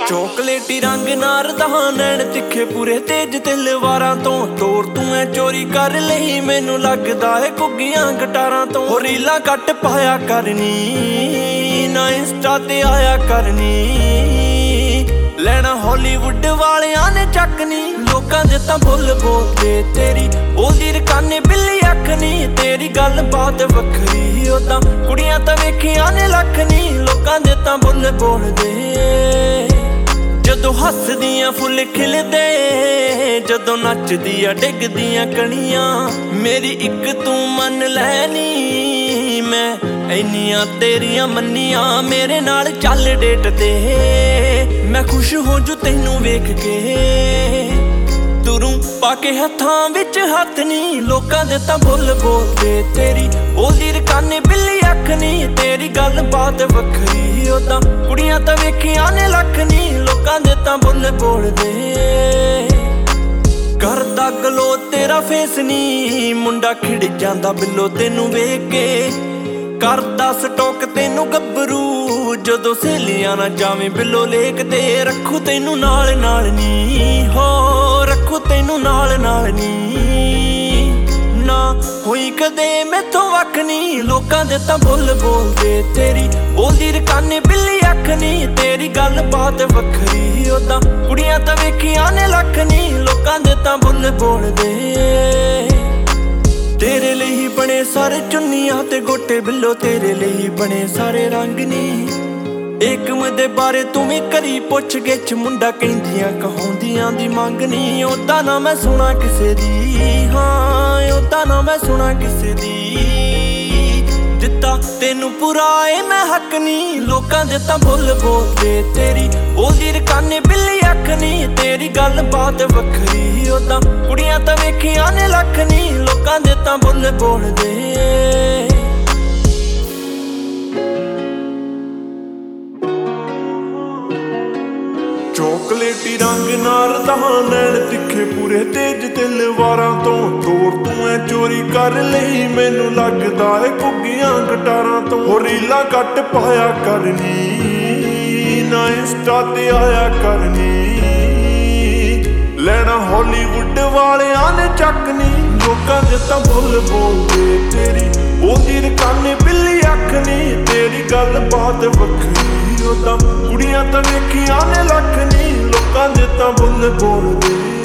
ਚੋਕਲੇਟੀ ਰੰਗ ਨਾਰ ਦਾ ਨੈਣ ਤਿੱਖੇ ਪੂਰੇ ਤੇਜ ਤਲਵਾਰਾਂ ਤੋਂ ਤੋਰ ਤੂੰ ਐ ਚੋਰੀ ਕਰ ਲਈ ਮੈਨੂੰ ਲੱਗਦਾ ਏ ਕੁੱਗੀਆਂ ਗਟਾਰਾਂ ਤੋਂ ਹੋ ਰੀਲਾਂ ਕੱਟ ਪਾਇਆ ਕਰਨੀ ਨਾ ਇੰਸਟਾ ਤੇ ਆਇਆ ਕਰਨੀ ਲੈਣਾ ਹਾਲੀਵੁੱਡ ਵਾਲਿਆਂ ਨੇ ਚੱਕਨੀ ਲੋਕਾਂ ਦੇ ਤਾਂ ਬੁੱਲ ਬੋਲਦੇ ਤੇਰੀ ਬੋਲਦੀ ਰਕਾਨੇ ਬਿੱਲੀ ਅੱਖ ਨੀ ਤੇਰੀ ਗੱਲ ਬਾਤ ਵੱਖਰੀ ਉਹ ਤਾਂ ਕੁੜੀਆਂ ਤਾਂ ਵੇਖੀਆਂ ਨੇ ਲੱਖ ਨੀ ਲੋਕਾਂ ਦੇ ਤਾਂ ਬੁੱਲ ਬੋਲਦੇ ਜਦੋਂ ਹੱਸਦੀਆਂ ਫੁੱਲ ਖਿਲਦੇ ਜਦੋਂ ਨੱਚਦੀਆਂ ਡਿੱਗਦੀਆਂ ਕਣੀਆਂ ਮੇਰੀ ਇੱਕ ਤੂੰ ਮੰਨ ਲੈਨੀ ਮੈਂ ਇੰਨੀਆਂ ਤੇਰੀਆਂ ਮੰਨੀਆਂ ਮੇਰੇ ਨਾਲ ਚੱਲ ਡੇਟ ਤੇ ਮੈਂ ਖੁਸ਼ ਹੋ ਜੂ ਤੈਨੂੰ ਵੇਖ ਕੇ ਤੁਰੂ ਪਾ ਕੇ ਹੱਥਾਂ ਵਿੱਚ ਹੱਥ ਨੀ ਲੋਕਾਂ ਦੇ ਤਾਂ ਬੁੱਲ ਬੋਲਦੇ ਤੇਰੀ ਬੋਲਦੀ ਰਕਾਨੇ ਬਿੱਲੀ ਅੱਖ ਨੀ ਤੇਰੀ ਗੱਲ ਬਾਤ ਵੱਖਰੀ ਉਹ ਤਾਂ ਕੁੜੀਆਂ ਤਾਂ ਵੇਖੀਆਂ ਨੇ ਲੱਖ ਨੀ ਲੋਕਾਂ ਦੇ ਤਾਂ ਬੁੱਲ ਬੋਲਦੇ ਕਰਦਾ ਗਲੋ ਤੇਰਾ ਫੇਸ ਨੀ ਮੁੰਡਾ ਖਿੜ ਜਾਂਦਾ ਬਿੱਲੋ ਤੈਨੂੰ ਵੇਖ ਕੇ ਕਰਦਾ ਸਟੋਕ ਤੈਨੂੰ ਗੱਭਰੂ ਜਦੋਂ ਸਹੇਲੀਆਂ ਨਾ ਜਾਵੇਂ ਬਿੱਲੋ ਲੇਕ ਤੇ ਰੱਖੂ ਤੈਨੂੰ ਨਾਲ ਨਾਲ ਨੀ ਹੋ ਰੱਖੂ ਤੈਨੂੰ ਨਾਲ ਨਾਲ ਨੀ ਨਾ ਹੋਈ ਕਦੇ ਮੈਥੋਂ ਵੱਖ ਨੀ ਲੋਕਾਂ ਦੇ ਤਾਂ ਬੁੱਲ ਬੋਲਦੇ ਤੇਰੀ ਬੋਲਦੀ ਰਕਾਨੇ ਬਿੱਲੀ ਅੱਖ ਨੀ ਤੇਰੀ ਗੱਲ ਬਾਤ ਵੱਖਰੀ ਉਹ ਤਾਂ ਕੁੜੀਆਂ ਤਾਂ ਵੇਖੀਆਂ ਨੇ ਲੱਖ ਨੀ ਲੋਕਾਂ ਦੇ ਤਾਂ ਬੁੱਲ ਬੋਲਦੇ ਤੇਰੇ ਲਈ ਹੀ ਬਣੇ ਸਾਰੇ ਚੁੰਨੀਆਂ ਤੇ ਗੋਟੇ ਬਿੱਲੋ ਤੇਰੇ ਲਈ ਹੀ ਬਣੇ ਸਾਰੇ ਰੰਗ ਨੀ ਏਕਮ ਦੇ ਬਾਰੇ ਤੂੰ ਵੀ ਕਰੀ ਪੁੱਛ ਗਿੱਛ ਮੁੰਡਾ ਕਹਿੰਦੀਆਂ ਕਹਾਉਂਦੀਆਂ ਦੀ ਮੰਗ ਨੀ ਓਦਾਂ ਨਾ ਮੈਂ ਸੁਣਾ ਕਿਸੇ ਦੀ ਹਾਂ ਓਦਾਂ ਨਾ ਮੈਂ ਸੁਣਾ ਕਿਸੇ ਦੀ ਦਿੱਤਾ ਤੈਨੂੰ ਪੂਰਾ ਏ ਮੈਂ ਹੱਕ ਨੀ ਲੋਕਾਂ ਦੇ ਤਾਂ ਬੁੱਲ ਬੋਲਦੇ ਤੇਰੀ ਬੋਲਦੀ ਰਕਾਨੇ ਬਿੱਲੀ ਅੱਖ ਨੀ ਤੇਰੀ ਗੱਲ ਬਾਤ ਵੱਖਰੀ ਉਹ ਤਾਂ ਕੁੜੀਆਂ ਤਾਂ ਵੇਖੀਆਂ ਨੇ ਲੱਖ ਨੀ ਲੋਕਾਂ ਦੇ ਤਾਂ ਬੁੱਲ ਬੋਲਦੇ ਚੋਕਲੇਟੀ ਰੰਗ ਨਾਲ ਦਾ ਨੈਣ ਤਿੱਖੇ ਪੂਰੇ ਤੇਜ ਤਲਵਾਰਾਂ ਤੋਂ ਤੋਰ ਤੂੰ ਐ ਚੋਰੀ ਕਰ ਲਈ ਮੈਨੂੰ ਲੱਗਦਾ ਏ ਕੁੱਗੀਆਂ ਗਟਾਰਾਂ ਤੋਂ ਹੋ ਰੀਲਾਂ ਕੱਟ ਪਾਇਆ ਕਰਨੀ ਨਾ ਇੰਸਟਾ ਤੇ ਆਇਆ ਕਰਨੀ ਲੈਣਾ ਹਾਲੀਵੁੱਡ ਵਾਲਿਆਂ ਨੇ ਚੱਕਨੀ ਲੋਕਾਂ ਦੇ ਤਾਂ ਬੁੱਲ ਬੋਲਦੇ ਤੇਰੀ ਬੋਲਦੀ ਰਕਾਨੇ ਬਿੱਲੀ ਅੱਖ ਨੀ ਤੇਰੀ ਗੱਲ ਬਾਤ ਵੱਖਰੀ ਉਹ ਤਾਂ ਕੁੜੀਆਂ ਤਾਂ ਵੇਖੀਆਂ ਨੇ ਲੱਖ ਨੀ ਲੋਕਾਂ ਦੇ ਤਾਂ ਬੁੱਲ ਬੋਲਦੇ